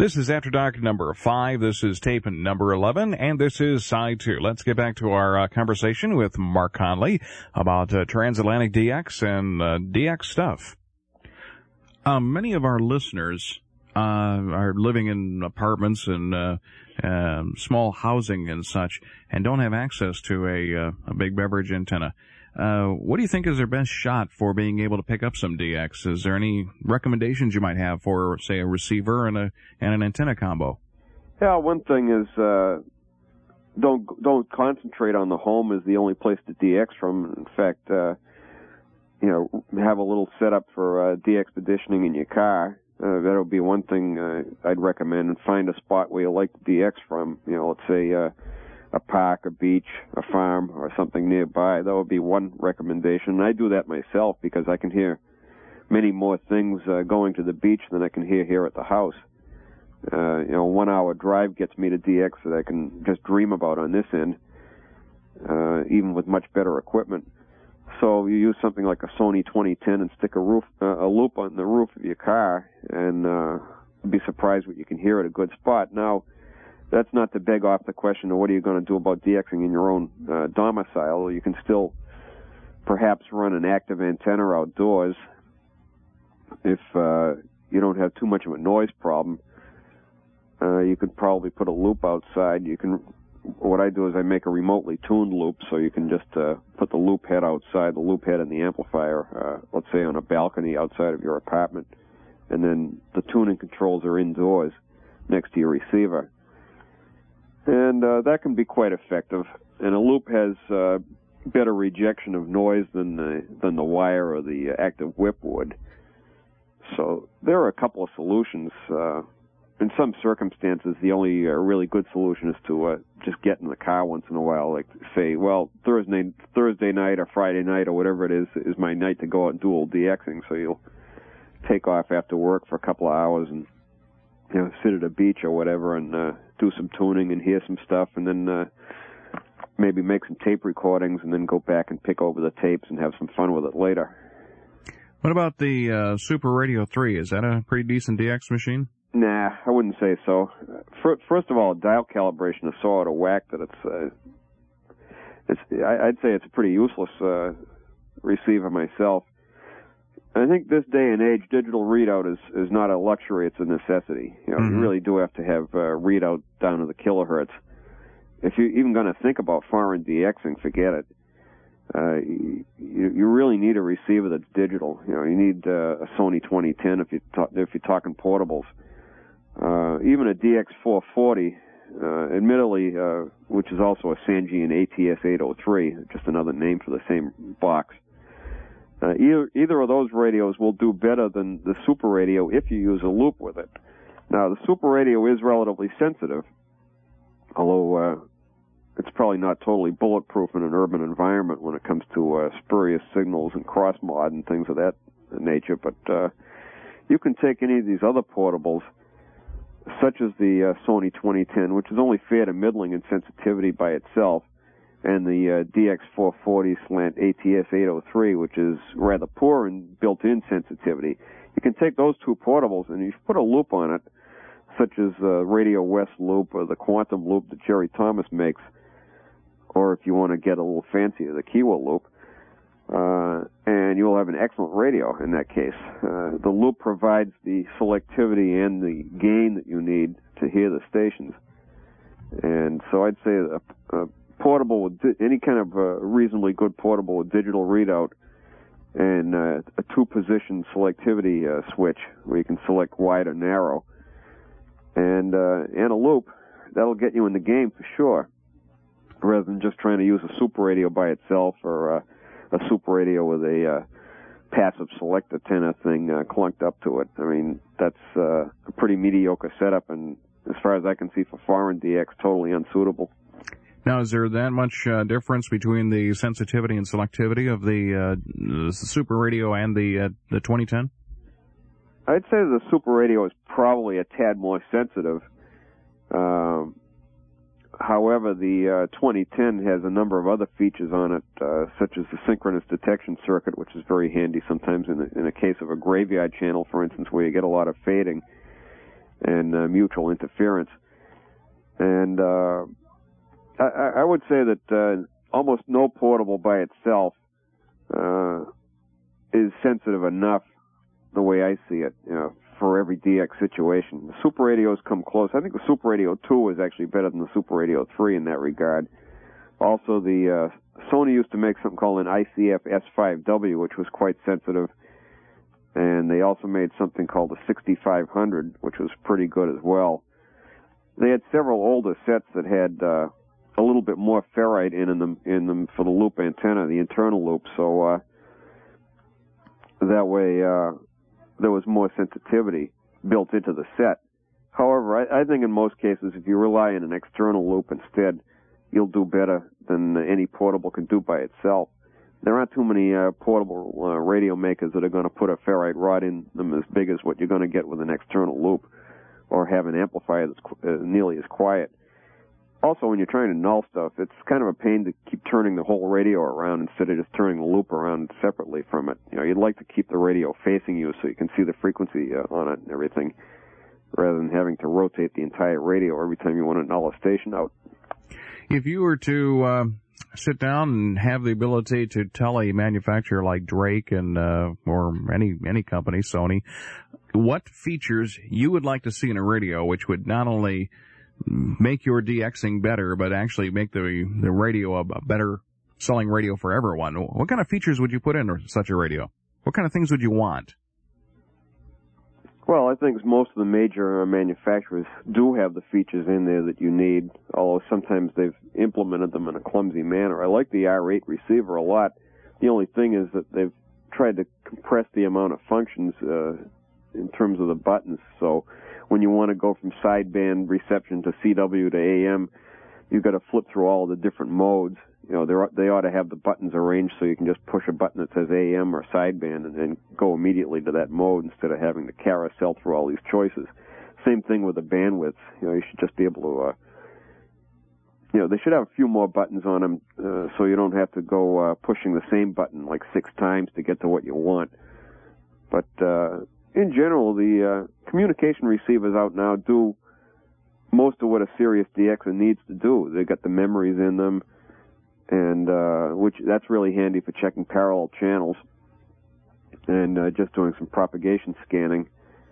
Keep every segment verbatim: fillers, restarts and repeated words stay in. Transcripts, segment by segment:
This is After Dark number five. This is tape number eleven, and this is side two. Let's get back to our uh, conversation with Mark Conley about uh, transatlantic D X and uh, D X stuff. Um, many of our listeners uh, are living in apartments and uh, um, small housing and such, and don't have access to a, uh, a big beverage antenna. Uh, what do you think is their best shot for being able to pick up some D X? Is there any recommendations you might have for, say, a receiver and a and an antenna combo? Yeah, one thing is uh, don't don't concentrate on the home as the only place to D X from. In fact, uh, you know, have a little setup for uh, D X petitioning in your car. Uh, that'll be one thing uh, I'd recommend. And find a spot where you like to D X from. You know, let's say uh, a park, a beach, a farm, or something nearby. That would be one recommendation. And I do that myself because I can hear many more things uh, going to the beach than I can hear here at the house. Uh, you know, one hour drive gets me to D X that I can just dream about on this end, uh, even with much better equipment. So you use something like a Sony twenty ten and stick a roof, uh, a loop on the roof of your car, and uh, be surprised what you can hear at a good spot. Now, that's not to beg off the question of what are you going to do about DXing in your own uh, domicile. You can still perhaps run an active antenna outdoors if uh, you don't have too much of a noise problem. Uh, you could probably put a loop outside. You can. What I do is I make a remotely tuned loop, so you can just uh, put the loop head outside, the loop head and the amplifier, uh, let's say on a balcony outside of your apartment, and then the tuning controls are indoors next to your receiver. And uh, that can be quite effective. And a loop has uh, better rejection of noise than the than the wire or the active whip would. So there are a couple of solutions. Uh, in some circumstances, the only uh, really good solution is to uh, just get in the car once in a while. Like say, well, Thursday Thursday night or Friday night or whatever it is is my night to go out and do old DXing. So you'll take off after work for a couple of hours and you know sit at a beach or whatever and uh, do some tuning and hear some stuff, and then uh, maybe make some tape recordings and then go back and pick over the tapes and have some fun with it later. What about the uh, Super Radio three? Is that a pretty decent D X machine? Nah, I wouldn't say so. First of all, dial calibration is so out of whack that it's, uh, it's I'd say it's a pretty useless uh, receiver myself. I think this day and age, digital readout is, is not a luxury, it's a necessity. You know, mm-hmm. You really do have to have uh, readout down to the kilohertz. If you're even going to think about foreign DXing, forget it. Uh, you, you really need a receiver that's digital. You know, you need uh, a Sony twenty ten if, you ta- if you're talking portables. Uh, even a D X four forty, uh, admittedly, uh, which is also a Sangean A T S eight oh three, just another name for the same box. Uh, either, either of those radios will do better than the Super Radio if you use a loop with it. Now, the Super Radio is relatively sensitive, although uh, it's probably not totally bulletproof in an urban environment when it comes to uh, spurious signals and cross-mod and things of that nature. But uh, you can take any of these other portables, such as the uh, Sony twenty ten, which is only fair to middling in sensitivity by itself, and the uh, D X four forty slant A T S eight oh three, which is rather poor in built-in sensitivity. You can take those two portables and you put a loop on it, such as the Radio West loop or the Quantum loop that Jerry Thomas makes, or if you want to get a little fancier, the Kiwa loop, uh, and you'll have an excellent radio in that case. Uh, the loop provides the selectivity and the gain that you need to hear the stations. And so I'd say a, a portable with di- any kind of uh, reasonably good portable with digital readout and uh, a two-position selectivity uh, switch where you can select wide or narrow, and uh, and a loop, that'll get you in the game for sure, rather than just trying to use a Super Radio by itself or uh, a Super Radio with a uh, passive select antenna thing uh, clunked up to it. I mean, that's uh, a pretty mediocre setup, and as far as I can see for foreign D X, totally unsuitable. Now, is there that much uh, difference between the sensitivity and selectivity of the, uh, the Super Radio and the uh, the twenty ten? I'd say the Super Radio is probably a tad more sensitive. Um, however, the uh, twenty ten has a number of other features on it, uh, such as the synchronous detection circuit, which is very handy sometimes in a, in a case of a graveyard channel, for instance, where you get a lot of fading. and uh, mutual interference. And uh, I, I would say that uh, almost no portable by itself uh, is sensitive enough, the way I see it, you know, for every D X situation. The Super Radios come close. I think the Super Radio two is actually better than the Super Radio three in that regard. Also, the uh, Sony used to make something called an I C F S five W, which was quite sensitive. And they also made something called the sixty-five hundred, which was pretty good as well. They had several older sets that had uh, a little bit more ferrite in them in them for the loop antenna, the internal loop. So uh, that way uh, there was more sensitivity built into the set. However, I, I think in most cases, if you rely on an external loop instead, you'll do better than any portable can do by itself. There aren't too many uh, portable uh, radio makers that are going to put a ferrite rod in them as big as what you're going to get with an external loop, or have an amplifier that's qu- uh, nearly as quiet. Also, when you're trying to null stuff, it's kind of a pain to keep turning the whole radio around instead of just turning the loop around separately from it. You know, you'd like to keep the radio facing you so you can see the frequency uh, on it and everything, rather than having to rotate the entire radio every time you want to null a station out. If you were to uh, sit down and have the ability to tell a manufacturer like Drake and uh, or any any company, Sony, what features you would like to see in a radio which would not only make your DXing better, but actually make the the radio a, a better selling radio for everyone, what kind of features would you put in such a radio? What kind of things would you want? Well, I think most of the major uh, manufacturers do have the features in there that you need, although sometimes they've implemented them in a clumsy manner. I like the R eight receiver a lot. The only thing is that they've tried to compress the amount of functions uh, in terms of the buttons. So when you want to go from sideband reception to C W to A M, you've got to flip through all of the different modes. You know, they ought to have the buttons arranged so you can just push a button that says A M or sideband and then go immediately to that mode instead of having to carousel through all these choices. Same thing with the bandwidth. You know, you should just be able to, uh, you know, they should have a few more buttons on them uh, so you don't have to go uh, pushing the same button like six times to get to what you want. But uh, in general, the uh, communication receivers out now do most of what a Sirius D X er needs to do. They've got the memories in them, and uh, which that's really handy for checking parallel channels and uh, just doing some propagation scanning.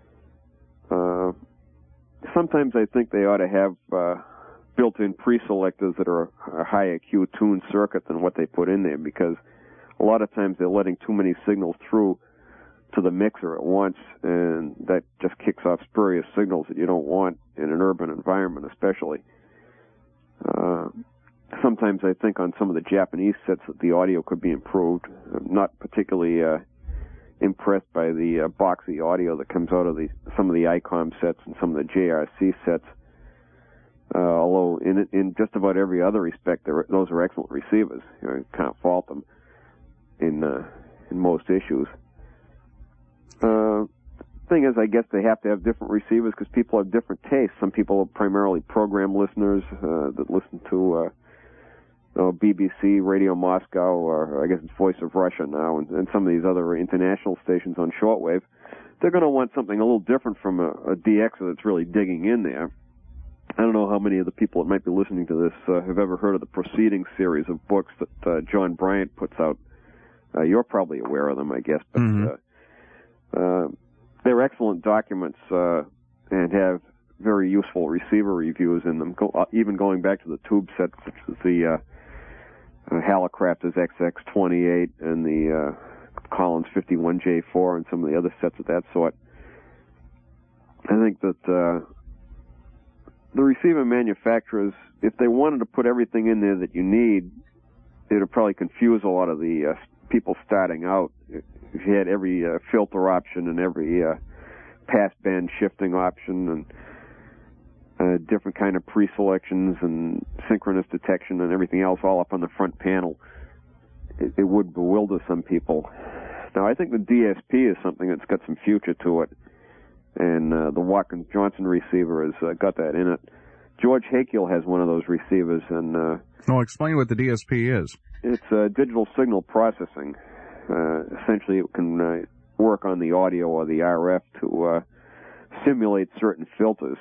Uh, sometimes I think they ought to have uh, built-in pre-selectors that are a higher Q tuned circuit than what they put in there, because a lot of times they're letting too many signals through to the mixer at once, and that just kicks off spurious signals that you don't want in an urban environment especially. Uh, Sometimes I think on some of the Japanese sets that the audio could be improved. I'm not particularly uh, impressed by the uh, boxy audio that comes out of the some of the I COM sets and some of the J R C sets. Uh, although in in just about every other respect, those are excellent receivers. You know, you can't fault them in uh, in most issues. Uh, thing is, I guess they have to have different receivers because people have different tastes. Some people are primarily program listeners uh, that listen to uh, uh, B B C, Radio Moscow, or I guess it's Voice of Russia now, and, and some of these other international stations on shortwave. They're going to want something a little different from a, a D X er that's really digging in there. I don't know how many of the people that might be listening to this uh, have ever heard of the Proceedings series of books that uh, John Bryant puts out. Uh, you're probably aware of them, I guess, but mm-hmm. uh, uh, they're excellent documents uh, and have very useful receiver reviews in them, Go, uh, even going back to the tube sets, such as the uh, uh, Hallicrafters X X twenty-eight and the uh, Collins fifty-one J four and some of the other sets of that sort. I think that uh, the receiver manufacturers, if they wanted to put everything in there that you need, it would probably confuse a lot of the uh, people starting out. If you had every uh, filter option and every uh, passband shifting option and uh, different kind of pre-selections and synchronous detection and everything else all up on the front panel, it, it would bewilder some people. Now, I think the D S P is something that's got some future to it, and uh, the Watkins Johnson receiver has uh, got that in it. George Hakiel has one of those receivers, and uh, well, explain what the D S P is. It's uh, digital signal processing. Uh, essentially, it can uh, work on the audio or the R F to uh, simulate certain filters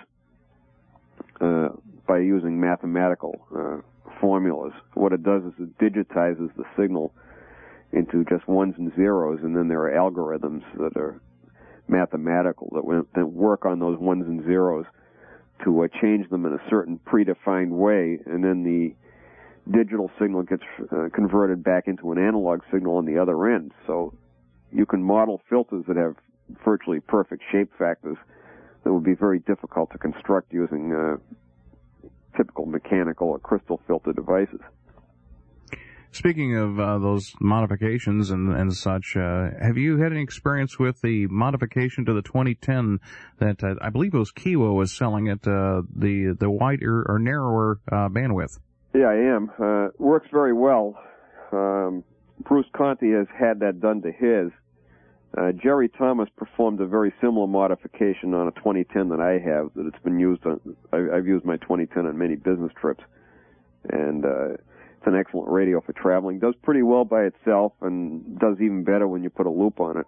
uh, by using mathematical uh, formulas. What it does is it digitizes the signal into just ones and zeros, and then there are algorithms that are mathematical that, will, that work on those ones and zeros to uh, change them in a certain predefined way, and then the digital signal gets uh, converted back into an analog signal on the other end. So you can model filters that have virtually perfect shape factors that would be very difficult to construct using uh, typical mechanical or crystal filter devices. Speaking of uh, those modifications and, and such, uh, have you had any experience with the modification to the twenty ten that uh, I believe it was Kiwa was selling at uh, the the wider or narrower uh, bandwidth? Yeah, I am. Uh, works very well. Um, Bruce Conti has had that done to his. Uh, Jerry Thomas performed a very similar modification on a twenty ten that I have. That it's been used on. I, I've used my twenty ten on many business trips, and uh, it's an excellent radio for traveling. Does pretty well by itself, and does even better when you put a loop on it.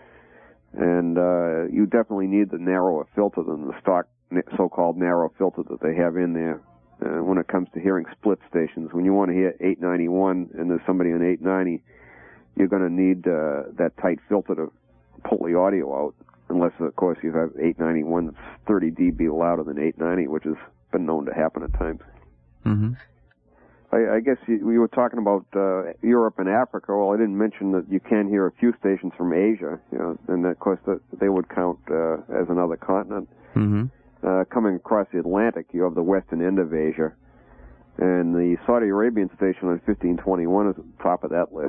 And uh, you definitely need the narrower filter than the stock so-called narrow filter that they have in there. Uh, when it comes to hearing split stations, when you want to hear eight ninety-one and there's somebody on eight ninety, you're going to need uh, that tight filter to pull the audio out, unless, of course, you have eight ninety-one that's thirty decibels louder than eight ninety, which has been known to happen at times. Mm-hmm. I, I guess you, we were talking about uh, Europe and Africa. Well, I didn't mention that you can hear a few stations from Asia, you know, and, of course, that they would count uh, as another continent. Mm-hmm. Uh, coming across the Atlantic, you have the western end of Asia, and the Saudi Arabian station on fifteen twenty-one is at the top of that list,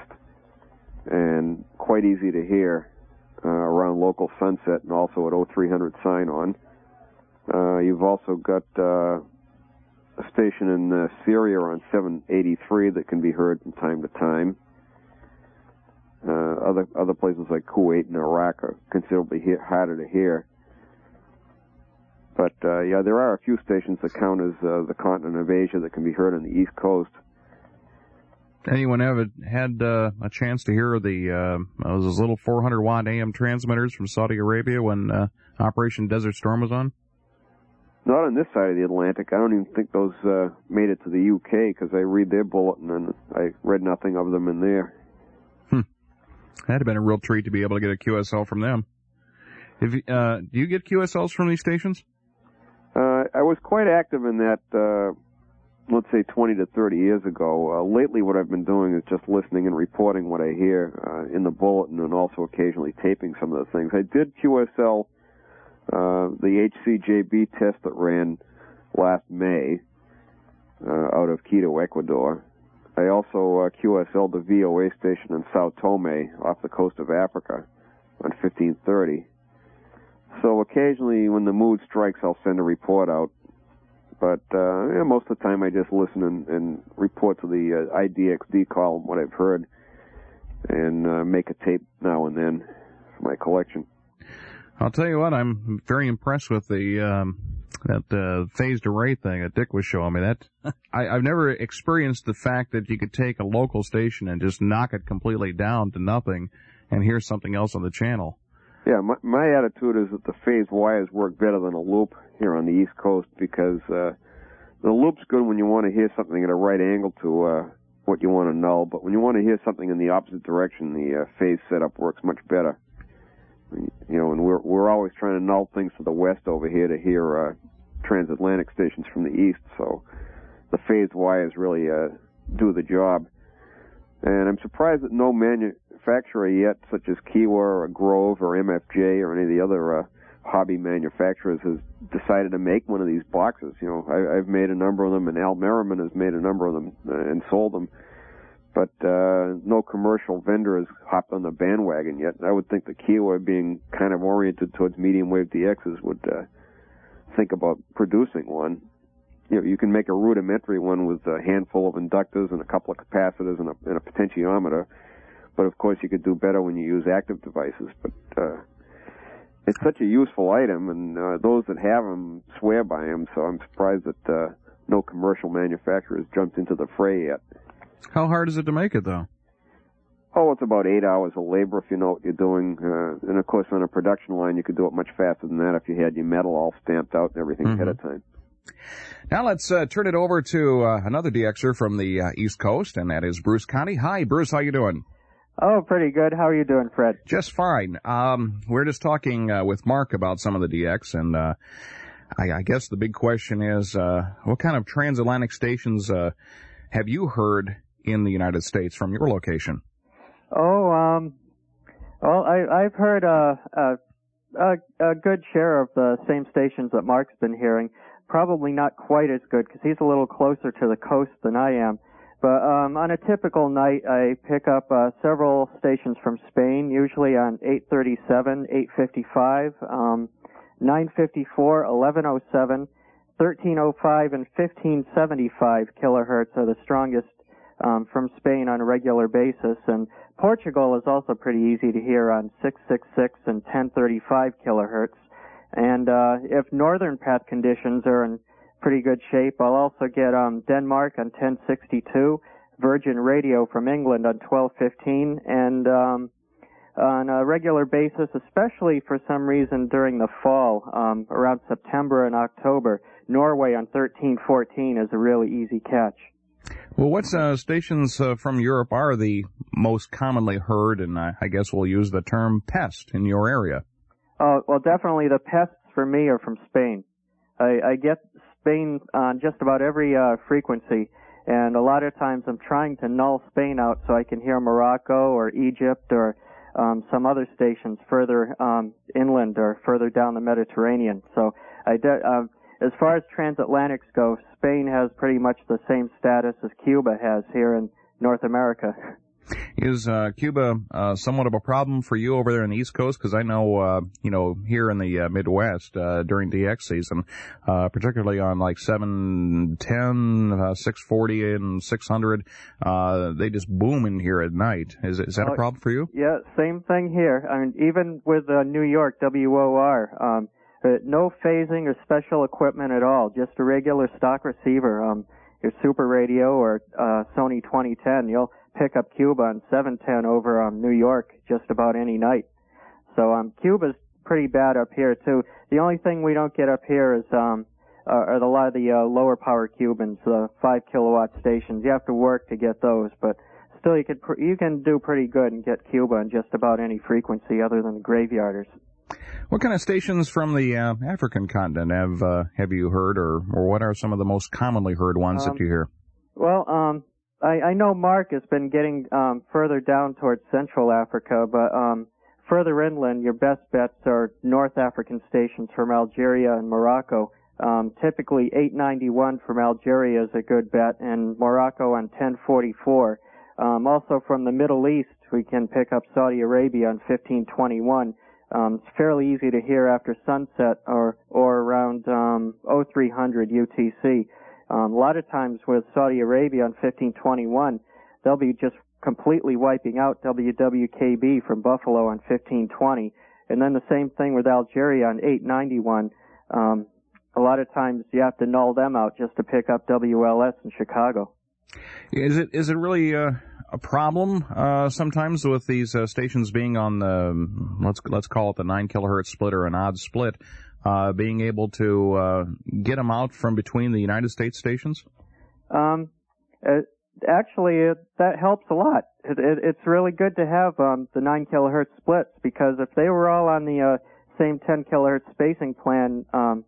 and quite easy to hear uh, around local sunset and also at oh three hundred sign-on. Uh, you've also got uh, a station in uh, Syria on seven eighty-three that can be heard from time to time. Uh, other other places like Kuwait and Iraq are considerably he- harder to hear. But, uh, yeah, there are a few stations that count as uh, the continent of Asia that can be heard on the East Coast. Anyone ever had uh, a chance to hear the uh, those little four hundred watt A M transmitters from Saudi Arabia when uh, Operation Desert Storm was on? Not on this side of the Atlantic. I don't even think those uh, made it to the U K because I read their bulletin and I read nothing of them in there. Hmm. That'd have been a real treat to be able to get a Q S L from them. If uh, do you get Q S Ls from these stations? Uh, I was quite active in that, uh, let's say twenty to thirty years ago. Uh, lately what I've been doing is just listening and reporting what I hear uh, in the bulletin and also occasionally taping some of the things. I did Q S L uh, the H C J B test that ran last May uh, out of Quito, Ecuador. I also uh, Q S L'd the V O A station in Sao Tome off the coast of Africa on fifteen thirty. So occasionally when the mood strikes, I'll send a report out. But uh, yeah, most of the time I just listen and, and report to the uh, I D X D column what I've heard and uh, make a tape now and then for my collection. I'll tell you what, I'm very impressed with the um, that uh, phased array thing that Dick was showing me. That I, I've never experienced the fact that you could take a local station and just knock it completely down to nothing and hear something else on the channel. Yeah, my, my attitude is that the phased wires work better than a loop here on the East Coast because uh, the loop's good when you want to hear something at a right angle to uh, what you want to null, but when you want to hear something in the opposite direction, the uh, phase setup works much better. You know, and we're we're always trying to null things to the west over here to hear uh, transatlantic stations from the east, so the phased wires really uh, do the job. And I'm surprised that no manufacturer yet, such as Kiwa or Grove or M F J or any of the other uh, hobby manufacturers, has decided to make one of these boxes. You know, I, I've made a number of them, and Al Merriman has made a number of them uh, and sold them. But uh, no commercial vendor has hopped on the bandwagon yet. I would think the Kiwa, being kind of oriented towards medium wave D Xs, would uh, think about producing one. You know, you can make a rudimentary one with a handful of inductors and a couple of capacitors and a, and a potentiometer. But of course, you could do better when you use active devices. But uh, it's such a useful item, and uh, those that have them swear by them. So I'm surprised that uh, no commercial manufacturer has jumped into the fray yet. How hard is it to make it, though? Oh, it's about eight hours of labor if you know what you're doing. Uh, and, of course, on a production line, you could do it much faster than that if you had your metal all stamped out and everything mm-hmm. ahead of time. Now let's uh, turn it over to uh, another DXer from the uh, East Coast, and that is Bruce Conti. Hi, Bruce. How you doing? Oh, pretty good. How are you doing, Fred? Just fine. Um, we're just talking uh, with Mark about some of the D X, and uh, I, I guess the big question is, uh, what kind of transatlantic stations uh, have you heard in the United States from your location? Oh, um, well, I, I've heard uh, uh, a, a good share of the same stations that Mark's been hearing. Probably not quite as good because he's a little closer to the coast than I am. But um, on a typical night, I pick up uh, several stations from Spain, usually on eight thirty-seven, eight fifty-five, um, nine fifty-four, eleven oh seven, thirteen oh five, and fifteen seventy-five kilohertz are the strongest um, from Spain on a regular basis. And Portugal is also pretty easy to hear on six sixty-six and ten thirty-five kilohertz. And uh, if northern path conditions are in pretty good shape, I'll also get um, Denmark on ten sixty-two, Virgin Radio from England on twelve fifteen, and um, on a regular basis, especially for some reason during the fall, um, around September and October, Norway on thirteen fourteen is a really easy catch. Well, what uh, stations uh, from Europe are the most commonly heard, and I, I guess we'll use the term pest in your area? Oh, well, definitely the pests for me are from Spain. I, I get Spain on just about every uh, frequency, and a lot of times I'm trying to null Spain out so I can hear Morocco or Egypt or um, some other stations further um, inland or further down the Mediterranean. So I de- uh, as far as transatlantics go, Spain has pretty much the same status as Cuba has here in North America. Is uh, Cuba uh, somewhat of a problem for you over there on the East Coast? Because I know, uh, you know, here in the uh, Midwest uh, during D X season, uh, particularly on like seven ten, uh, six forty, and six hundred, uh, they just boom in here at night. Is is that uh, a problem for you? Yeah, same thing here. I mean, even with uh, New York W O R, um, uh, no phasing or special equipment at all, just a regular stock receiver. Um, your Super Radio or uh, Sony twenty ten, you'll pick up Cuba on seven ten over um, New York just about any night. So um, Cuba's pretty bad up here too. The only thing we don't get up here is um, uh, are the, a lot of the uh, lower power Cubans, the uh, five kilowatt stations. You have to work to get those, but still you can pr- you can do pretty good and get Cuba on just about any frequency other than the graveyarders. What kind of stations from the uh, African continent have uh, have you heard, or or what are some of the most commonly heard ones um, that you hear? Well, um. I, I know Mark has been getting um, further down towards Central Africa, but um, further inland, your best bets are North African stations from Algeria and Morocco. Um, typically, eight ninety-one from Algeria is a good bet, and Morocco on ten forty-four. Um, also from the Middle East, we can pick up Saudi Arabia on fifteen twenty-one. Um, it's fairly easy to hear after sunset or or around um, oh three hundred U T C. Um, a lot of times with Saudi Arabia on fifteen twenty-one, they'll be just completely wiping out W W K B from Buffalo on fifteen twenty. And then the same thing with Algeria on eight ninety-one. Um, a lot of times you have to null them out just to pick up W L S in Chicago. Is it is it really uh, a problem uh, sometimes with these uh, stations being on the, let's let's call it the nine kilohertz split or an odd split? Uh, being able to uh, get them out from between the United States stations? Um, it, actually, it, that helps a lot. It, it, it's really good to have um, the nine kilohertz splits, because if they were all on the uh, same ten kilohertz spacing plan um,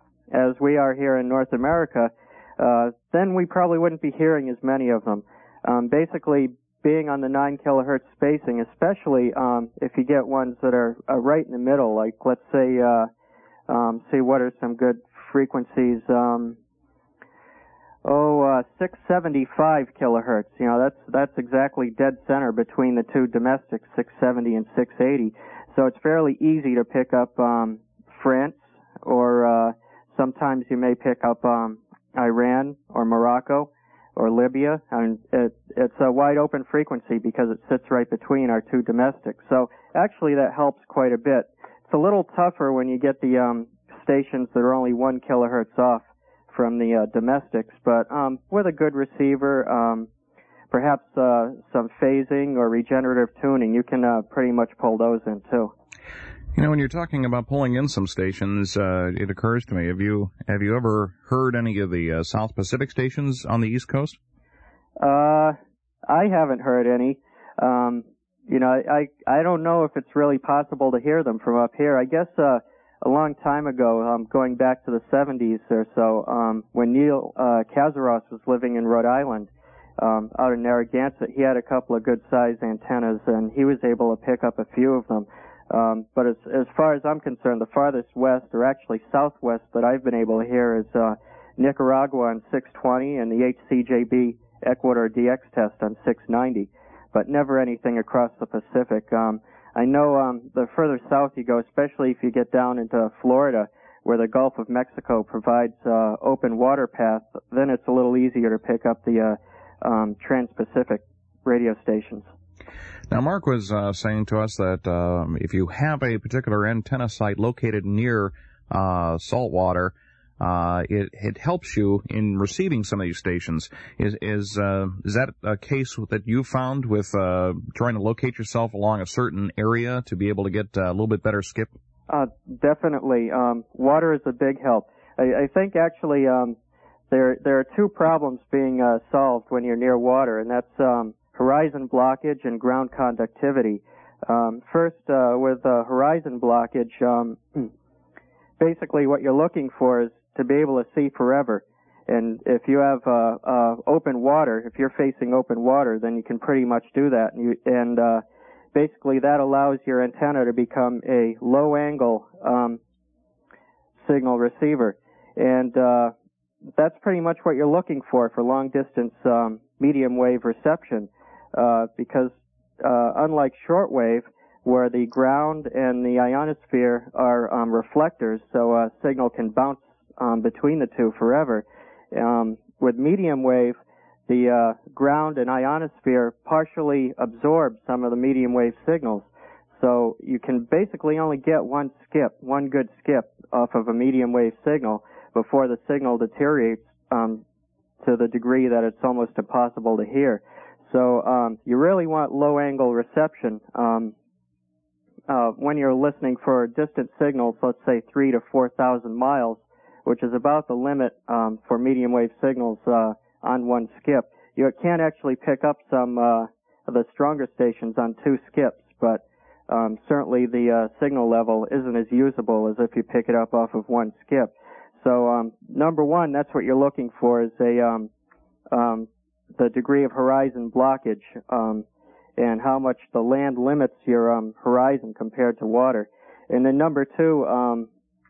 as we are here in North America, uh, then we probably wouldn't be hearing as many of them. Um, basically, being on the nine kilohertz spacing, especially um, if you get ones that are, are right in the middle, like let's say. Uh, Um, see what are some good frequencies. Um, oh, uh, six seventy-five kilohertz. You know, that's that's exactly dead center between the two domestics, six seventy and six eighty. So it's fairly easy to pick up um, France, or uh, sometimes you may pick up um, Iran or Morocco or Libya. I mean, it, it's a wide open frequency because it sits right between our two domestics. So actually, that helps quite a bit. It's a little tougher when you get the um, stations that are only one kilohertz off from the uh, domestics, but um, with a good receiver, um, perhaps uh, some phasing or regenerative tuning, you can uh, pretty much pull those in too. You know, when you're talking about pulling in some stations, uh, it occurs to me, have you have you ever heard any of the uh, South Pacific stations on the East Coast? Uh, I haven't heard any. Um, you know, I I don't know if it's really possible to hear them from up here. I guess uh, a long time ago, um, going back to the seventies or so, um, when Neil uh, Kazaros was living in Rhode Island, um, out in Narragansett, he had a couple of good-sized antennas, and he was able to pick up a few of them. Um, but as as far as I'm concerned, the farthest west, or actually southwest, that I've been able to hear is uh, Nicaragua on six twenty and the H C J B Ecuador D X test on six ninety, but never anything across the Pacific. Um, I know um, the further south you go, especially if you get down into Florida, where the Gulf of Mexico provides uh, open water path, then it's a little easier to pick up the uh, um, trans-Pacific radio stations. Now, Mark was uh, saying to us that um, if you have a particular antenna site located near uh, saltwater, uh, it, it helps you in receiving some of these stations. Is is uh, is that a case that you found with uh, trying to locate yourself along a certain area to be able to get uh, a little bit better skip? Uh, definitely. Um, water is a big help. I, I think actually um, there there are two problems being uh, solved when you're near water, and that's um, horizon blockage and ground conductivity. Um, first, uh, with uh, horizon blockage, um, basically what you're looking for is to be able to see forever. And if you have uh, uh, open water, if you're facing open water, then you can pretty much do that. And, you, and uh, basically that allows your antenna to become a low-angle um, signal receiver. And uh, that's pretty much what you're looking for for long-distance um, medium-wave reception. Uh, because uh, unlike shortwave, where the ground and the ionosphere are um, reflectors, so a signal can bounce um, between the two forever, um, with medium wave, the uh, ground and ionosphere partially absorb some of the medium wave signals. So you can basically only get one skip, one good skip off of a medium wave signal before the signal deteriorates um, to the degree that it's almost impossible to hear. So um, you really want low-angle reception um, uh, when you're listening for distant signals, let's say three to four thousand miles, which is about the limit um, for medium-wave signals uh, on one skip. You can't actually pick up some uh, of the stronger stations on two skips, but um, certainly the uh, signal level isn't as usable as if you pick it up off of one skip. So um, number one, that's what you're looking for is a um, um, the degree of horizon blockage um, and how much the land limits your um, horizon compared to water. And then number two, um,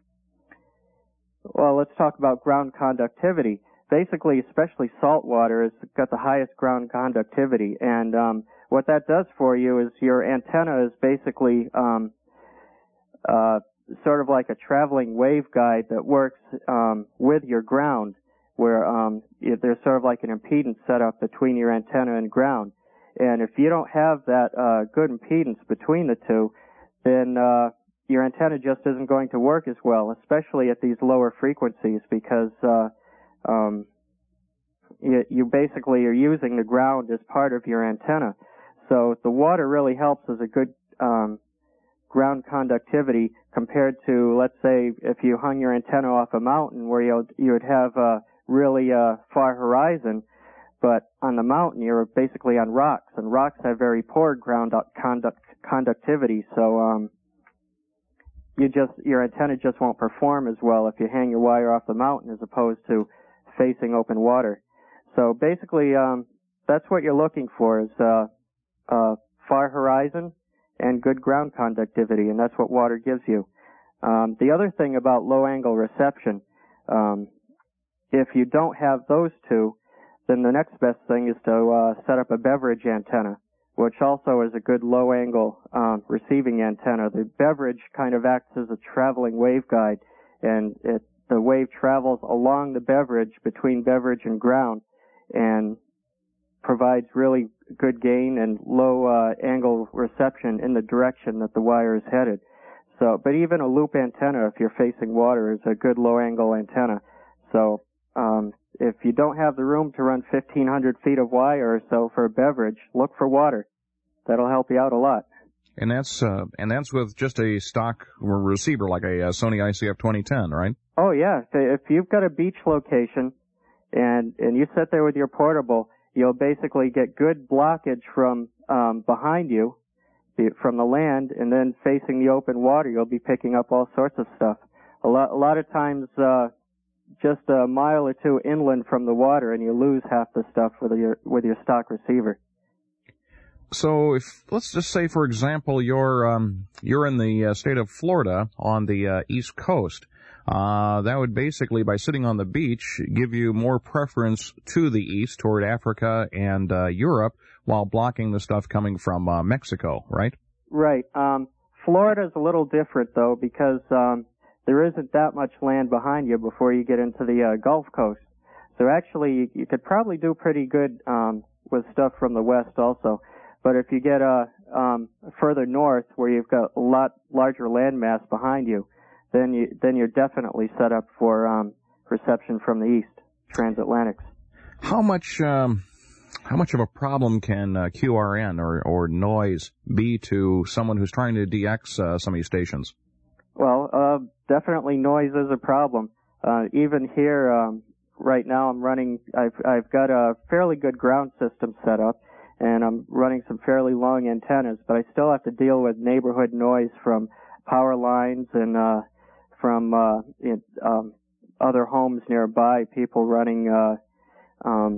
well, let's talk about ground conductivity. Basically, especially salt water has got the highest ground conductivity, and um, what that does for you is your antenna is basically um, uh, sort of like a traveling waveguide that works um, with your ground, where um, there's sort of like an impedance set up between your antenna and ground. And if you don't have that uh, good impedance between the two, then uh, your antenna just isn't going to work as well, especially at these lower frequencies, because uh, um, you, you basically are using the ground as part of your antenna. So the water really helps as a good um, ground conductivity compared to, let's say, if you hung your antenna off a mountain where you you would have a really uh, far horizon, but on the mountain you're basically on rocks, and rocks have very poor ground conduct conductivity. So um, you just your antenna just won't perform as well if you hang your wire off the mountain as opposed to facing open water. So basically, um, that's what you're looking for is uh, uh, far horizon and good ground conductivity, and that's what water gives you. Um, the other thing about low-angle reception, um, if you don't have those two, then the next best thing is to uh, set up a beverage antenna, which also is a good low-angle um, receiving antenna. The beverage kind of acts as a traveling waveguide, and it, the wave travels along the beverage between beverage and ground and provides really good gain and low uh, angle reception in the direction that the wire is headed. So, but even a loop antenna, if you're facing water, is a good low angle antenna. So, um, if you don't have the room to run fifteen hundred feet of wire or so for a beverage, look for water. That'll help you out a lot. And that's uh, and that's with just a stock receiver like a, a Sony I C F twenty ten, right? Oh yeah, if you've got a beach location and and you sit there with your portable, you'll basically get good blockage from um, behind you, from the land, and then facing the open water, you'll be picking up all sorts of stuff. A lot, a lot of times, uh, just a mile or two inland from the water, and you lose half the stuff with your with your stock receiver. So, if let's just say, for example, you're um, you're in the uh, state of Florida on the uh, East Coast. Uh, that would basically, by sitting on the beach, give you more preference to the east, toward Africa and uh, Europe, while blocking the stuff coming from uh, Mexico, right? Right. Um, Florida's a little different, though, because um, there isn't that much land behind you before you get into the uh, Gulf Coast. So actually, you, you could probably do pretty good um, with stuff from the west also. But if you get uh, um, further north, where you've got a lot larger landmass behind you, then you then you're definitely set up for um, reception from the east, transatlantics. How much um, how much of a problem can uh, Q R N or or noise be to someone who's trying to D X uh, some of these stations? Well, uh, definitely noise is a problem. Uh, even here, um, right now, I'm running. I've I've got a fairly good ground system set up, and I'm running some fairly long antennas, but I still have to deal with neighborhood noise from power lines and uh, from uh, it, um, other homes nearby, people running uh, um,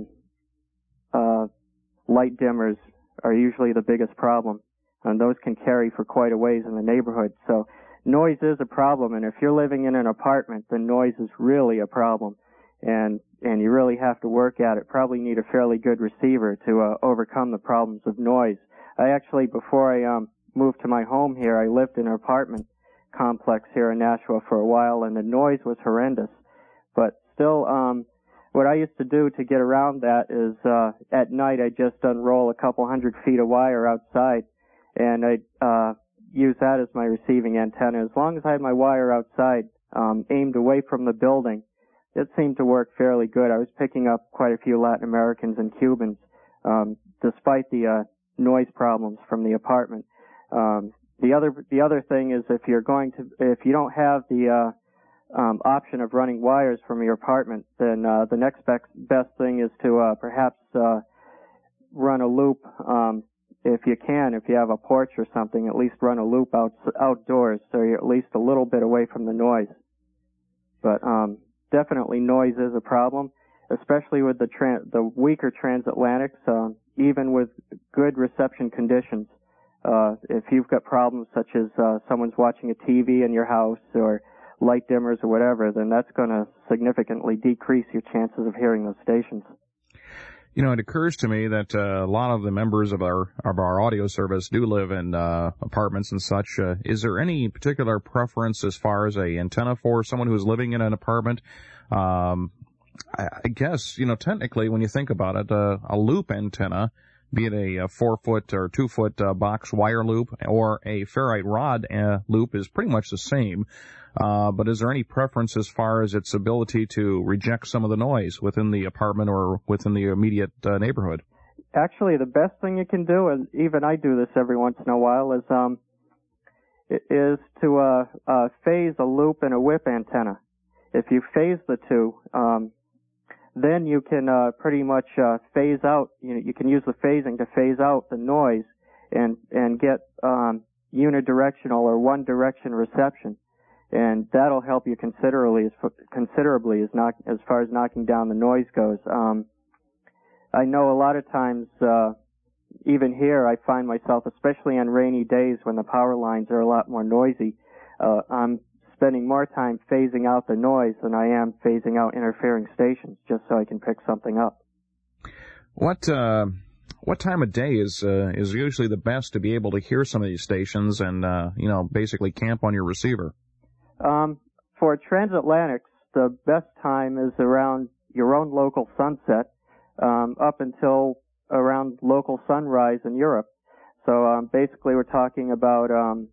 uh, light dimmers are usually the biggest problem, and those can carry for quite a ways in the neighborhood. So noise is a problem, and if you're living in an apartment, then noise is really a problem, and and you really have to work at it. Probably need a fairly good receiver to uh, overcome the problems of noise. I actually, before I um, moved to my home here, I lived in an apartment complex here in Nashua for a while, and the noise was horrendous. But still, um, what I used to do to get around that is uh, at night I just unroll a couple hundred feet of wire outside, and I uh, use that as my receiving antenna. As long as I had my wire outside, um, aimed away from the building, it seemed to work fairly good. I was picking up quite a few Latin Americans and Cubans, um, despite the uh, noise problems from the apartment. Um, the other the other thing is if you're going to if you don't have the uh, um, option of running wires from your apartment, then uh, the next best best thing is to uh, perhaps uh, run a loop. Um, if you can, if you have a porch or something, at least run a loop out outdoors, so you're at least a little bit away from the noise. But um, definitely noise is a problem, especially with the tran- the weaker transatlantics. Uh, even with good reception conditions, uh, if you've got problems such as uh, someone's watching a T V in your house or light dimmers or whatever, then that's going to significantly decrease your chances of hearing those stations. You know, it occurs to me that uh, a lot of the members of our of our audio service do live in uh, apartments and such. Uh, is there any particular preference as far as a antenna for someone who is living in an apartment? Um, I, I guess, you know, technically, when you think about it, uh, a loop antenna, be it a, a four-foot or two-foot uh, box wire loop or a ferrite rod uh, loop, is pretty much the same. Uh, but is there any preference as far as its ability to reject some of the noise within the apartment or within the immediate uh, neighborhood? Actually, the best thing you can do, and even I do this every once in a while, is um, is to uh, uh, phase a loop and a whip antenna. If you phase the two, um, then you can uh, pretty much uh, phase out. You know, you can use the phasing to phase out the noise and and get um, unidirectional or one direction reception. And that'll help you considerably as considerably as knock, as far as knocking down the noise goes. Um, I know a lot of times, uh, even here, I find myself, especially on rainy days when the power lines are a lot more noisy, uh, I'm spending more time phasing out the noise than I am phasing out interfering stations, just so I can pick something up. What uh, what time of day is uh, is usually the best to be able to hear some of these stations and uh, you know, basically camp on your receiver? Um, for transatlantics, the best time is around your own local sunset, um, up until around local sunrise in Europe. So um, basically, we're talking about um,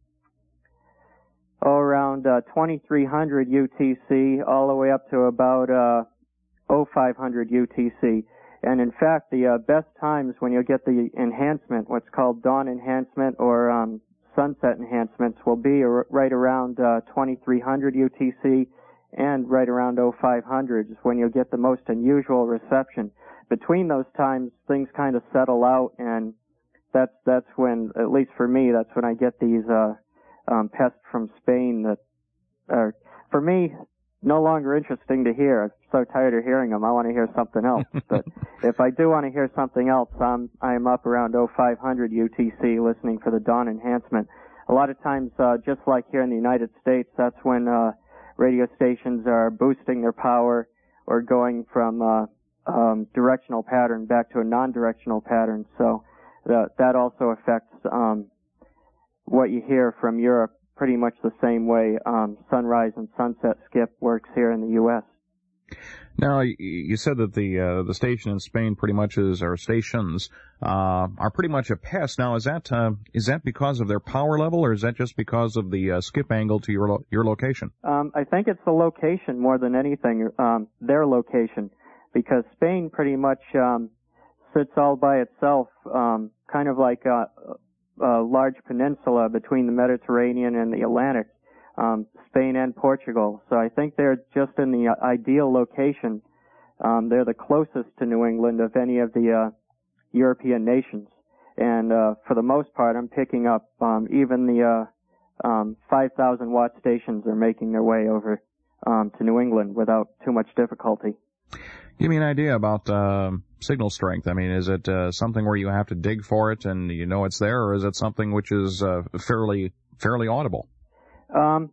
oh, around uh, twenty-three hundred U T C, all the way up to about uh, oh five hundred U T C. And in fact, the uh, best times when you'll get the enhancement, what's called dawn enhancement or um, sunset enhancements, will be ar- right around uh, twenty-three hundred U T C and right around oh five hundred is when you'll get the most unusual reception. Between those times, things kind of settle out, and that's that's when, at least for me, that's when I get these uh, um, pests from Spain that are, for me, no longer interesting to hear. I'm so tired of hearing them. I want to hear something else. But if I do want to hear something else, I'm I'm up around oh five hundred U T C listening for the dawn enhancement. A lot of times, uh, just like here in the United States, that's when uh, radio stations are boosting their power or going from uh, um, directional pattern back to a non-directional pattern. So that that also affects um, what you hear from Europe. Pretty much the same way um, sunrise and sunset skip works here in the U S. Now, you said that the uh, the station in Spain pretty much is, or stations, uh, are pretty much a pest. Now, is that uh, is that because of their power level, or is that just because of the uh, skip angle to your lo- your location? Um, I think it's the location more than anything, um, their location, because Spain pretty much um, sits all by itself, um, kind of like a, a large peninsula between the Mediterranean and the Atlantic. Um, Spain and Portugal. So I think they're just in the uh, ideal location. Um, they're the closest to New England of any of the uh, European nations. And uh, for the most part, I'm picking up um, even the uh, um, five thousand watt stations are making their way over um, to New England without too much difficulty. Give me an idea about uh, signal strength. I mean, is it uh, something where you have to dig for it and you know it's there, or is it something which is uh, fairly fairly audible? Um,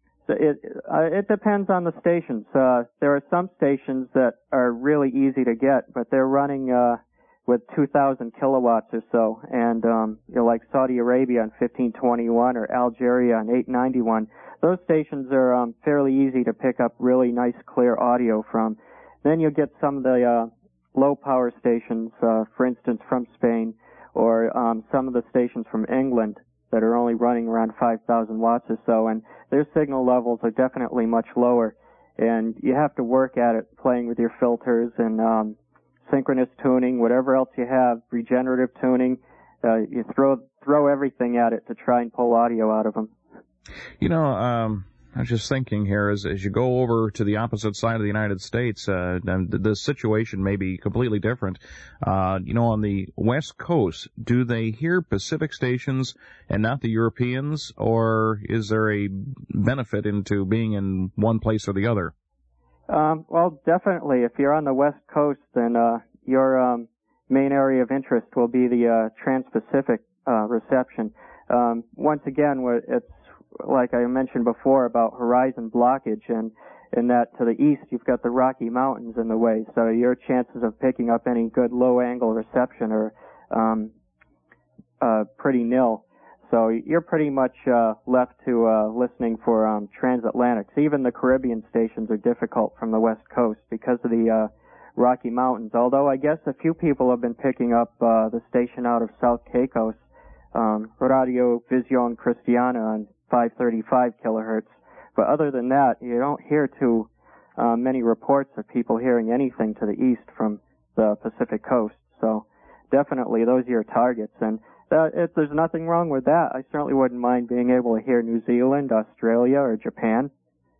it uh, it depends on the stations. Uh, there are some stations that are really easy to get, but they're running uh, with two thousand kilowatts or so, and um, you know, like Saudi Arabia on fifteen twenty-one or Algeria on eight ninety-one. Those stations are um, fairly easy to pick up really nice, clear audio from. Then you'll get some of the uh, low power stations, uh, for instance, from Spain, or um, some of the stations from England that are only running around five thousand watts or so, and their signal levels are definitely much lower. And you have to work at it, playing with your filters and um, synchronous tuning, whatever else you have, regenerative tuning. Uh, you throw throw everything at it to try and pull audio out of them. You know, um, I was just thinking here, as as you go over to the opposite side of the United States, uh, the, the situation may be completely different. Uh, you know, on the West Coast, do they hear Pacific stations and not the Europeans, or is there a benefit into being in one place or the other? Um, well, definitely. If you're on the West Coast, then uh, your um, main area of interest will be the uh, Trans-Pacific uh, reception. Um, once again, it's like I mentioned before about horizon blockage, and in that to the east you've got the Rocky Mountains in the way, so your chances of picking up any good low-angle reception are um, uh, pretty nil. So you're pretty much uh, left to uh, listening for um, transatlantics. Even the Caribbean stations are difficult from the West Coast because of the uh, Rocky Mountains, although I guess a few people have been picking up uh, the station out of South Caicos, um, Radio Visión Cristiana on five thirty-five kilohertz. But other than that, you don't hear too uh, many reports of people hearing anything to the east from the Pacific coast. So definitely those are your targets. And that, if there's nothing wrong with that, I certainly wouldn't mind being able to hear New Zealand, Australia, or Japan.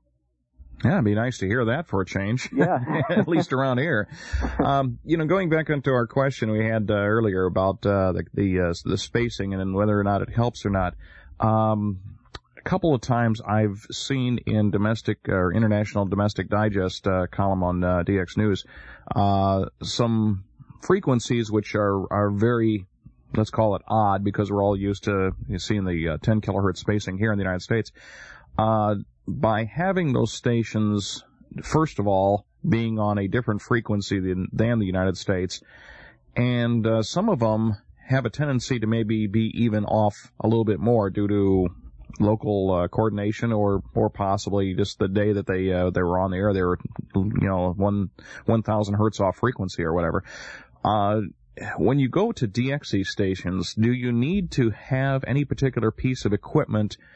Yeah, it'd be nice to hear that for a change. Yeah. At least around here. Um, you know, going back into our question we had uh, earlier about uh, the the, uh, the spacing and whether or not it helps or not. Um, A couple of times I've seen in domestic or international domestic digest uh, column on uh, D X News uh, some frequencies which are are very, let's call it odd, because we're all used to seeing the uh, ten kilohertz spacing here in the United States. Uh, by having those stations, first of all, being on a different frequency than, than the United States, and uh, some of them have a tendency to maybe be even off a little bit more due to local uh, coordination, or or possibly just the day that they uh, they were on the air, they were, you know, one one thousand hertz off frequency or whatever. Uh, when you go to D X E stations, do you need to have any particular piece of equipment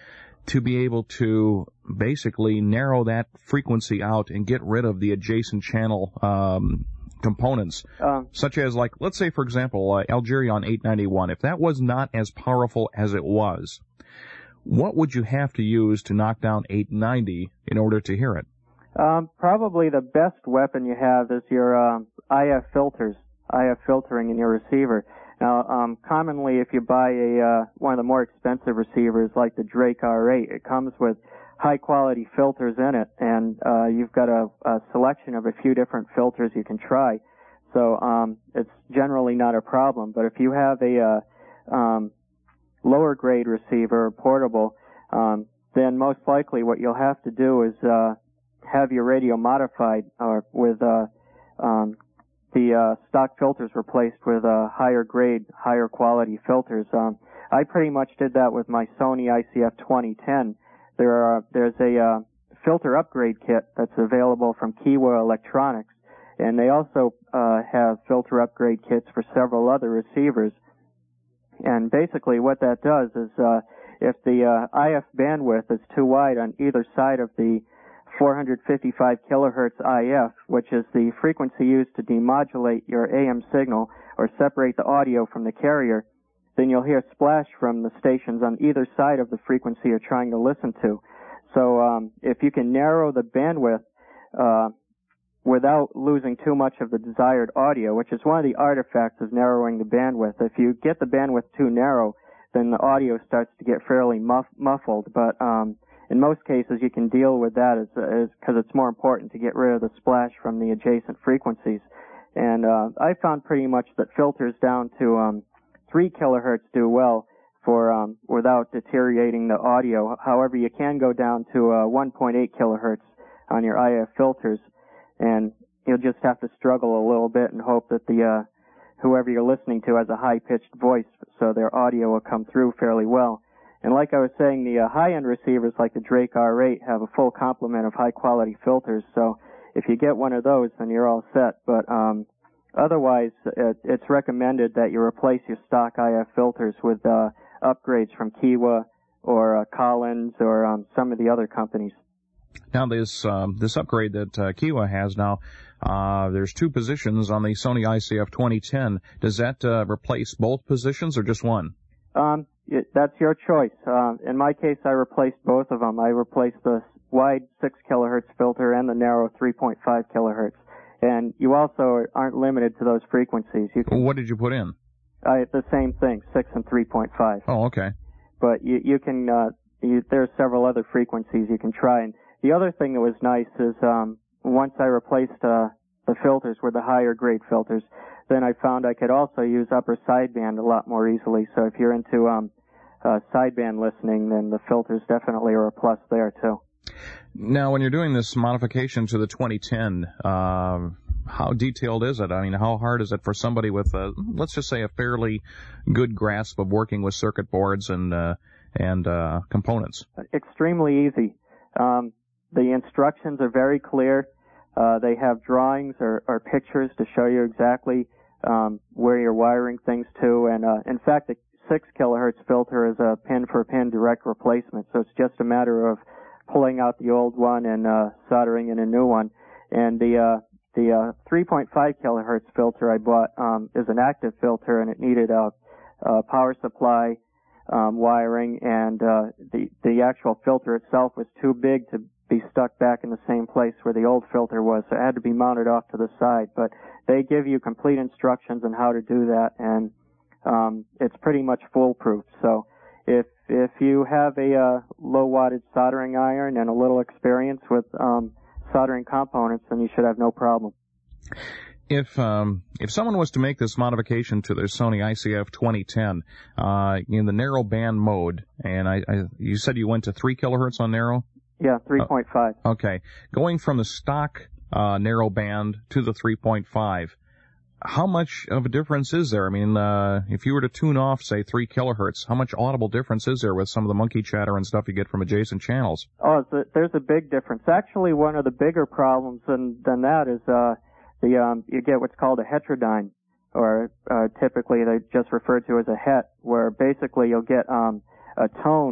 to be able to basically narrow that frequency out and get rid of the adjacent channel um, components, um, such as, like, let's say, for example, uh, Algerion eight ninety-one. If that was not as powerful as it was, what would you have to use to knock down eight ninety in order to hear it? Um, probably the best weapon you have is your um, I F filters, I F filtering in your receiver. Now, um, commonly, if you buy a uh, one of the more expensive receivers like the Drake R eight, it comes with high-quality filters in it, and uh, you've got a, a selection of a few different filters you can try. So um, it's generally not a problem. But if you have a uh, um, lower-grade receiver, portable, um, then most likely what you'll have to do is uh, have your radio modified uh, with uh, um, the uh, stock filters replaced with uh, higher grade, higher quality filters. Um, I pretty much did that with my Sony I C F twenty ten. There are there's a uh, filter upgrade kit that's available from Kiwa Electronics, and they also uh, have filter upgrade kits for several other receivers. And basically, what that does is, uh, if the uh, I F bandwidth is too wide on either side of the four hundred fifty-five kilohertz I F, which is the frequency used to demodulate your A M signal or separate the audio from the carrier, then you'll hear splash from the stations on either side of the frequency you're trying to listen to. So um, if you can narrow the bandwidth uh, without losing too much of the desired audio, which is one of the artifacts of narrowing the bandwidth. If you get the bandwidth too narrow, then the audio starts to get fairly muff- muffled. But um, in most cases, you can deal with that because it's more important to get rid of the splash from the adjacent frequencies. And uh, I found pretty much that filters down to um, three kilohertz do well for um, without deteriorating the audio. However, you can go down to uh, one point eight kilohertz on your I F filters, and you'll just have to struggle a little bit and hope that the uh, whoever you're listening to has a high-pitched voice, so their audio will come through fairly well. And like I was saying, the uh, high-end receivers like the Drake R eight have a full complement of high-quality filters, so if you get one of those, then you're all set. But um, otherwise, it, it's recommended that you replace your stock I F filters with uh, upgrades from Kiwa or uh, Collins or um, some of the other companies. Now, this um, this upgrade that uh, Kiwa has now, uh, there's two positions on the Sony I C F twenty ten. Does that uh, replace both positions or just one? Um, it, that's your choice. Uh, in my case, I replaced both of them. I replaced the wide six kilohertz filter and the narrow three point five kilohertz. And you also aren't limited to those frequencies. You can, what did you put in? Uh, the same thing, six and three point five. Oh, okay. But you, you can, uh, you, there are several other frequencies you can try. And the other thing that was nice is um, once I replaced uh, the filters with the higher grade filters, then I found I could also use upper sideband a lot more easily. So if you're into um, uh, sideband listening, then the filters definitely are a plus there too. Now, when you're doing this modification to the twenty ten, uh, how detailed is it? I mean, how hard is it for somebody with, a, let's just say, a fairly good grasp of working with circuit boards and uh, and uh, components? Extremely easy. Um, the instructions are very clear. Uh, they have drawings or, or pictures to show you exactly um, where you're wiring things to. And uh, in fact, the six kilohertz filter is a pin-for-pin direct replacement, so it's just a matter of pulling out the old one and uh, soldering in a new one. And the uh, the uh, three point five kilohertz filter I bought um, is an active filter, and it needed a, a power supply um, wiring, and uh, the the actual filter itself was too big to be stuck back in the same place where the old filter was, so it had to be mounted off to the side. But they give you complete instructions on how to do that, and um, it's pretty much foolproof. So if if you have a uh, low wattage soldering iron and a little experience with um, soldering components, then you should have no problem. If um, if someone was to make this modification to their Sony I C F twenty ten uh, in the narrow band mode, and I, I you said you went to three kilohertz on narrow? Yeah, three point five. Uh, okay. Going from the stock uh, narrow band to the three point five, how much of a difference is there? I mean, uh, if you were to tune off, say, three kilohertz, how much audible difference is there with some of the monkey chatter and stuff you get from adjacent channels? Oh, there's a big difference. Actually, one of the bigger problems than, than that is uh, the um, you get what's called a heterodyne, or uh, typically they just refer to as a het, where basically you'll get um, a tone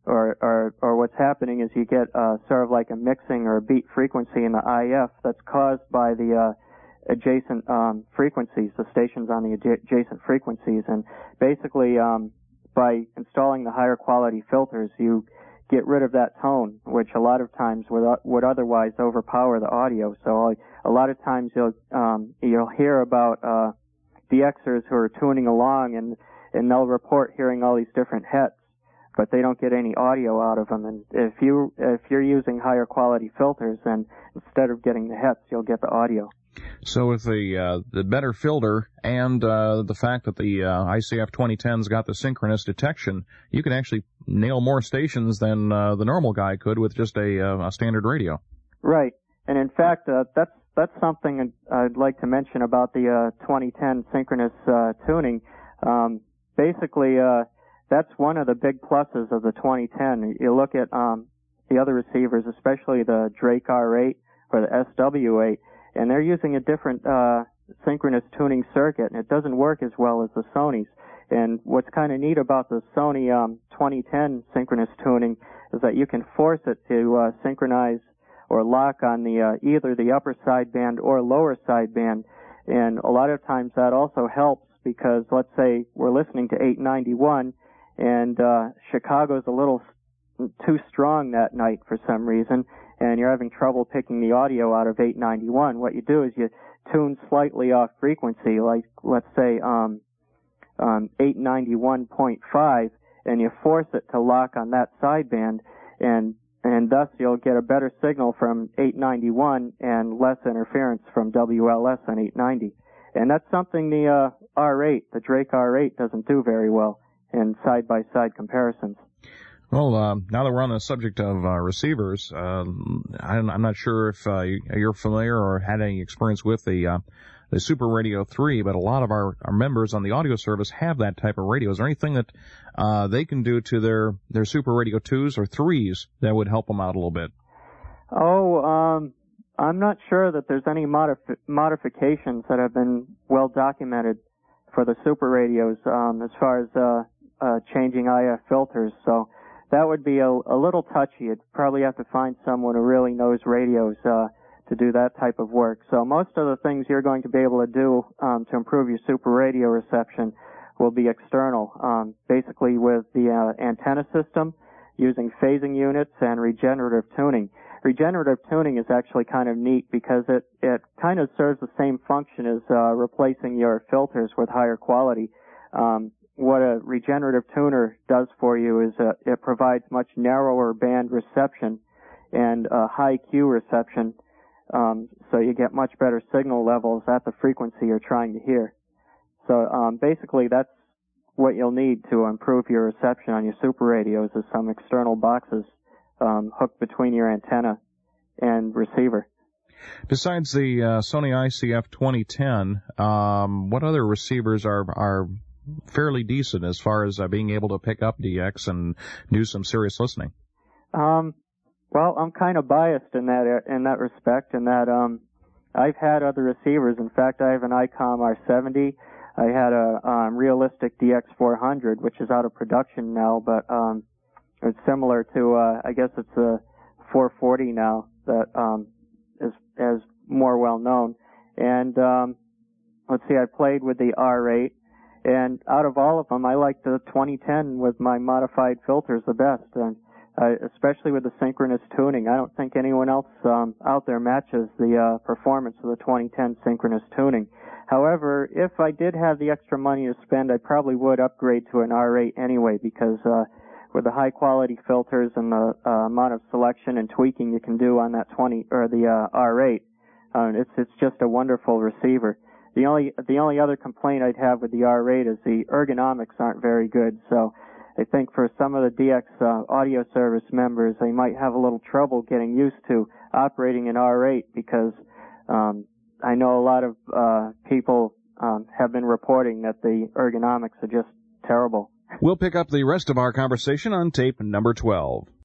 or, or, or what's happening is you get uh, sort of like a mixing or a beat frequency in the I F that's caused by the uh, adjacent um, frequencies, the stations on the adja- adjacent frequencies. And basically, um, by installing the higher quality filters, you get rid of that tone, which a lot of times would, would otherwise overpower the audio. So a lot of times you'll um, you'll hear about uh, D Xers who are tuning along, and and they'll report hearing all these different hets, but they don't get any audio out of them. And if you if you're using higher quality filters, then instead of getting the hets, you'll get the audio. So with the uh, the better filter and uh, the fact that the uh, I C F twenty ten's got the synchronous detection, you can actually nail more stations than uh, the normal guy could with just a, uh, a standard radio. Right, and in fact, uh, that's that's something I'd like to mention about the uh, twenty ten synchronous uh, tuning. Um, basically, uh, that's one of the big pluses of the twenty ten. You look at um, the other receivers, especially the Drake R eight or the S W eight. And they're using a different uh, synchronous tuning circuit, and it doesn't work as well as the Sony's. And what's kind of neat about the Sony um, twenty ten synchronous tuning is that you can force it to uh, synchronize or lock on the uh, either the upper sideband or lower sideband. And a lot of times that also helps because, let's say, we're listening to eight ninety-one, and uh, Chicago's a little too strong that night for some reason, and you're having trouble picking the audio out of eight ninety-one, what you do is you tune slightly off frequency, like, let's say, um, um, eight ninety-one point five, and you force it to lock on that sideband, and and thus you'll get a better signal from eight ninety-one and less interference from W L S on eight ninety. And that's something the uh, R eight, the Drake R eight, doesn't do very well in side-by-side comparisons. Well, uh, now that we're on the subject of uh, receivers, uh, I'm, I'm not sure if uh, you're familiar or had any experience with the uh, the Super Radio three, but a lot of our, our members on the audio service have that type of radio. Is there anything that uh, they can do to their, their Super Radio twos or threes that would help them out a little bit? Oh, um, I'm not sure that there's any modif- modifications that have been well documented for the Super Radios um, as far as uh, uh, changing I F filters. So that would be a, a little touchy. You'd probably have to find someone who really knows radios uh, to do that type of work. So most of the things you're going to be able to do um, to improve your Super Radio reception will be external, um, basically with the uh, antenna system, using phasing units and regenerative tuning. Regenerative tuning is actually kind of neat because it, it kind of serves the same function as uh, replacing your filters with higher quality. Um, what a regenerative tuner does for you is uh, it provides much narrower band reception and uh, high Q reception, um, so you get much better signal levels at the frequency you're trying to hear. So um, basically that's what you'll need to improve your reception on your Super Radios is some external boxes um, hooked between your antenna and receiver. Besides the uh, Sony I C F twenty ten, um, what other receivers are are fairly decent as far as uh, being able to pick up D X and do some serious listening? Um, well, I'm kind of biased in that in that respect, in that um, I've had other receivers. In fact, I have an ICOM R seventy. I had a um, Realistic D X four hundred, which is out of production now, but um, it's similar to, uh, I guess it's a four forty now that um, is as more well known. And um, let's see, I played with the R eight. And out of all of them, I like the twenty ten with my modified filters the best, and uh, especially with the synchronous tuning. I don't think anyone else um, out there matches the uh, performance of the twenty ten synchronous tuning. However, if I did have the extra money to spend, I probably would upgrade to an R eight anyway, because uh, with the high quality filters and the uh, amount of selection and tweaking you can do on that twenty or the uh, R eight, uh, it's it's just a wonderful receiver. The only the only other complaint I'd have with the R eight is the ergonomics aren't very good. So I think for some of the D X uh, audio service members, they might have a little trouble getting used to operating an R eight because um, I know a lot of uh, people um, have been reporting that the ergonomics are just terrible. We'll pick up the rest of our conversation on tape number twelve.